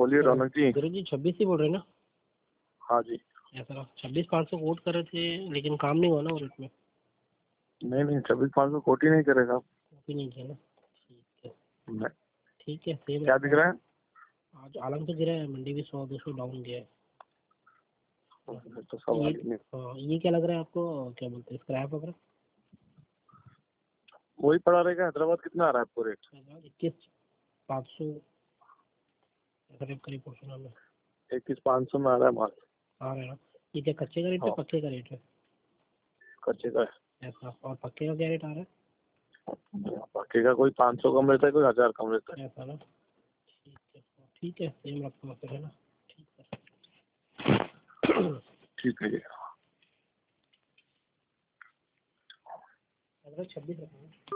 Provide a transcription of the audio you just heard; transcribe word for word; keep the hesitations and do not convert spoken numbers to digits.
बोलिए रौनक जी। गुरु जी छब्बीस ही बोल रहे हैं ना? हाँ जी। ऐसा छब्बीस पाँच सौ कोट कर रहे थे लेकिन काम नहीं हुआ ना और इसमें। नहीं नहीं छब्बीस पाँच सौ कोट ही नहीं करेगा। कॉपी नहीं किया ना? ठीक है नहीं। ठीक है सेम क्या दिख रहा है? आज आलम तो गिरा है, मंडी भी सौ दो सौ डाउन गया है। तो सवाल ये ही नहीं। हाँ, ये क्या लग रहा है आपको, क्या बोलते हैं स्क्रैप वगैरह? वही पड़ा रहेगा। हैदराबाद कितना आ रहा है आपको रेट? इक्कीस पाँच सौ करीब करीब पहुँचना में। इक्कीस पाँच सौ में आ रहा है माल। आ रहा है ना? ये क्या कच्चे का रेट है हाँ पक्के का रेट है? कच्चे का है। ऐसा, और पक्के का क्या रेट आ रहा है? पक्के का कोई पाँच सौ कम रहता है, कोई हजार कम रहता है। ऐसा ना? ठीक है ठीक है सेम रखना फिर, है ना? ठीक है ठीक है जी। छब्बीस रखना।